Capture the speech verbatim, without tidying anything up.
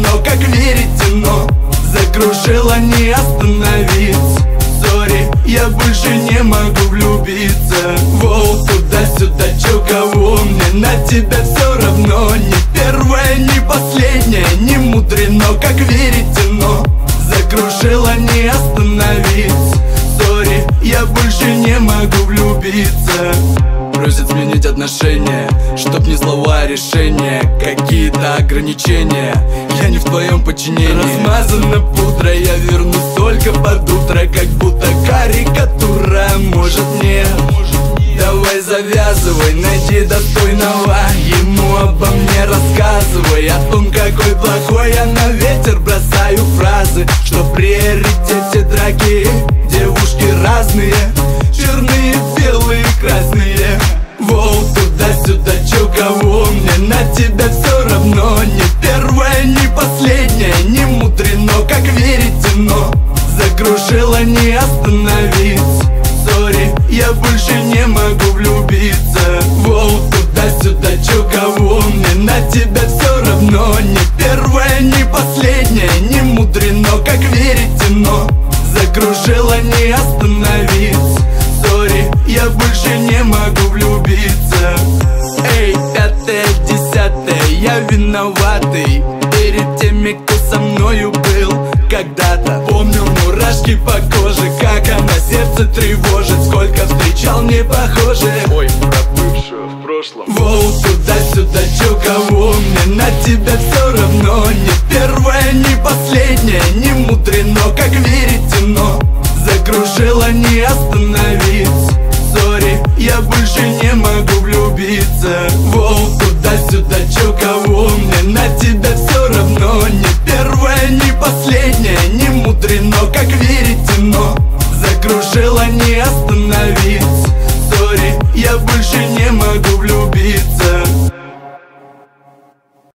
мудрено, как верите, но закружила, не остановиться. Сори, я больше не могу влюбиться. Воу, туда-сюда, чё, кого, мне на тебя все равно. Не первое, не последнее, не мудрено, как верите, но закружила, не остановиться. Сори, я больше не могу влюбиться. Просят сменить отношения, чтоб не слова, а решения, какие-то ограничения. Я не в твоем подчинении. Размазана пудра, я вернусь только под утро, как будто карикатура. Может нет, давай завязывай, найди достойного, ему обо мне рассказывай. О том, какой плохой я, на ветер бросаю фразы, что в приоритете драки девушки разные, черные, белые, красные. Воу, туда-сюда, чё, кого, мне на тебя все равно. Не первое, не последнее, не мудрено, как верите, но закружила, не остановиться. Сори, я больше не могу влюбиться. Воу, туда-сюда, чё, кого, мне на тебя все равно. Не первое, не последнее, не мудрено, как верите, но закружила, не остановиться. Сори, я больше не могу влюбиться. Эй, пятое, десятое, я виноватый перед теми, кто со мною был когда-то. Помню мурашки по коже, как она сердце тревожит. Сколько встречал не похоже. Ой, про бывшую в прошлом. Воу, туда-сюда, чё, кого, мне на тебя все равно. Не первое, не последнее, не мудрено, как верите, но закружила, не остановиться. Сори, я больше не могу влюбиться. Воу, туда-сюда, чё, кого, мне на тебя все равно. Не первое, не последнее, не мудрено, как верите, но закружила, не остановиться. Сори, я больше не могу влюбиться.